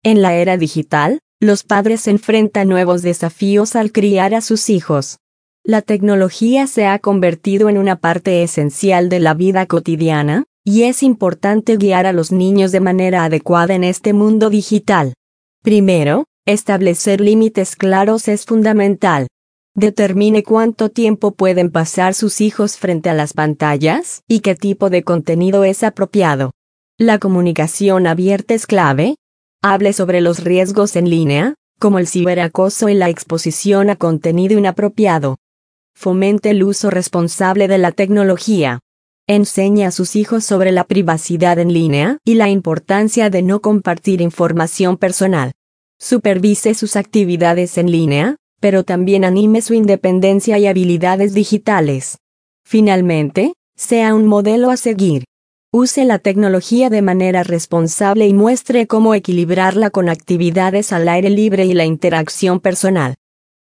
En la era digital, los padres enfrentan nuevos desafíos al criar a sus hijos. La tecnología se ha convertido en una parte esencial de la vida cotidiana, y es importante guiar a los niños de manera adecuada en este mundo digital. Primero, establecer límites claros es fundamental. Determine cuánto tiempo pueden pasar sus hijos frente a las pantallas y qué tipo de contenido es apropiado. La comunicación abierta es clave. Hable sobre los riesgos en línea, como el ciberacoso y la exposición a contenido inapropiado. Fomente el uso responsable de la tecnología. Enseñe a sus hijos sobre la privacidad en línea y la importancia de no compartir información personal. Supervise sus actividades en línea, pero también anime su independencia y habilidades digitales. Finalmente, sea un modelo a seguir. Use la tecnología de manera responsable y muestre cómo equilibrarla con actividades al aire libre y la interacción personal.